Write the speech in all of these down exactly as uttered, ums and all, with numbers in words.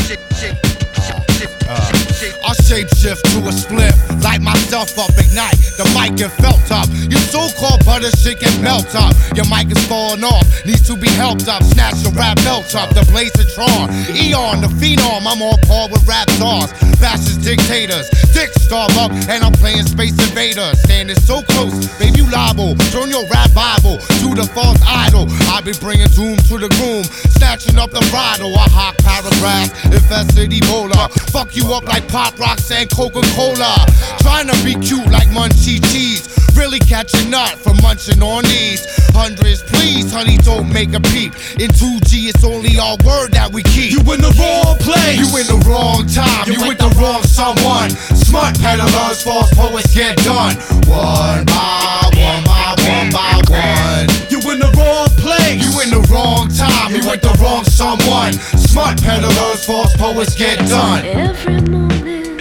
I shapeshift to a split, light myself up, ignite the mic and felt up. Your so-called butter shit can melt up. Your mic is falling off, needs to be helped up. Snatch your rap belt up, the blaze of Tron. Eon, the phenom, I'm on par with rap stars. Fascist dictators, dick starve up, and I'm playing Space Invader. Standing so close, baby, you liable. Turn your rap Bible to the false idol. I be bringing doom to the groom, snatching up the bridle. I hawk paragraphs, infested Ebola. Fuck you up like Pop Rocks and Coca-Cola. Trying to be cute like Munchie Cheese. Really catch a nut from munching on these hundreds. Please, honey, don't make a peep. In two G, it's only our word that we keep. You in the wrong place. You in the wrong time. You with the wrong someone. Smart peddlers, false poets get done. One by one by one by one. You in the wrong place. You in the wrong time. You with the wrong someone. Smart peddlers, false poets get done. Every morning,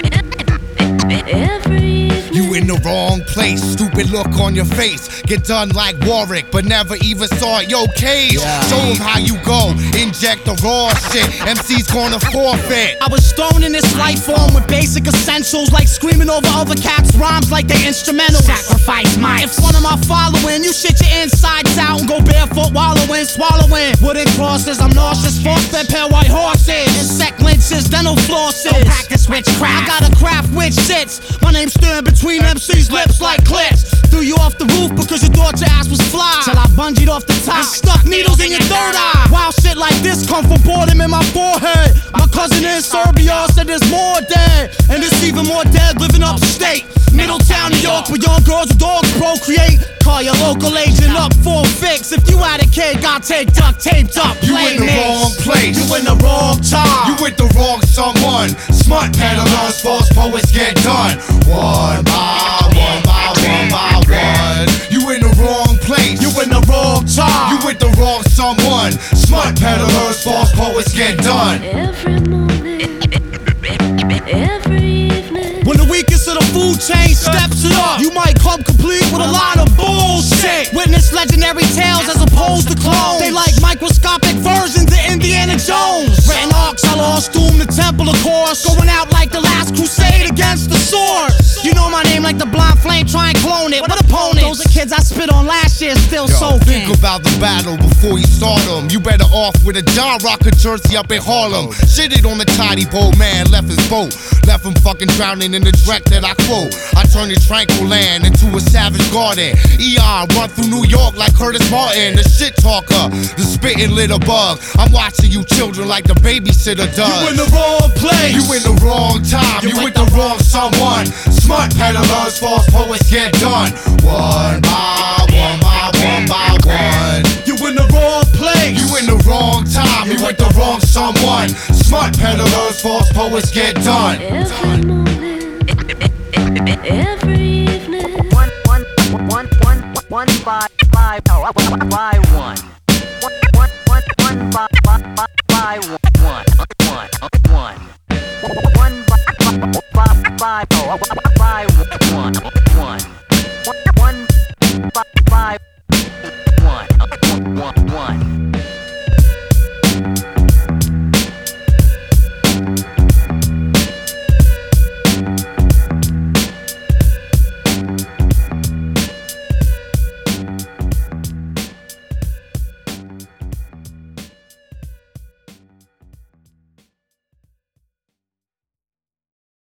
every You in the wrong place, stupid look on your face. Get done like Warwick, but never even saw it. Yo, Cage, yeah. Show him how you go. Inject the raw shit. M C's gonna forfeit. I was stoned in this life form with basic essentials, like screaming over other cats' rhymes like they instrumental. Sacrifice my. If one of my following, you shit your insides out and go barefoot, wallowing, swallowing. Wooden crosses, I'm nauseous. Force-fed pale white horses. Insect lynches, dental flosses. Don't practice witchcraft. I got a craft which sits. My name's staring between M C's lips like clips. Threw you off the roof because you thought your ass was fly. Till I bungeed off the top and stuck needles in your third eye. Wild shit like this come from boredom in my forehead. My cousin in Serbia said there's more dead, and there's even more dead living upstate. Middletown, New York, where young girls with dogs procreate. Call your local agent up for a fix. If you had a kid, got take duct taped up. You in the wrong place. You in the wrong time. You with the wrong someone. Smart peddlers, false poets get done. One by one by one by one. You in the wrong place. You in the wrong time. You with the wrong someone. Smart peddlers, false poets get done. every morning, every evening. When the weakest of the food chain steps it up, you might come complete with a lot of bullshit. Witness legendary tales as opposed to clones. They like microscopic versions of Indiana Jones. Written arcs, I lost doom the temple, of course. Going out like the last crusade against the sword. You know my name like the blind flame, try and clone it. What opponents? Those are kids I spit on last year, still Yo, soaking. think about the battle before you start them. You better off with a John Rocker jersey up in Harlem. Shitted on the tidy bowl, man, left his boat. Left him fucking drowning in the dreck that I quote. I turned the tranquil land into a savage garden. Eon run through New York like Curtis Martin. The shit talker, the spitting little bug. I'm watching you children like the babysitter does. You in the wrong place. You in the wrong time. You with the wrong someone. Smart peddlers, false poets get done. One by one by one by one. You in the wrong place. You in the wrong time. You with the wrong someone. Smart peddlers, false poets get done. Every morning, every evening. One, one, one, one, one, five, five, oh, five, one. One, one, one, one, five, five, five, one, one, one, one.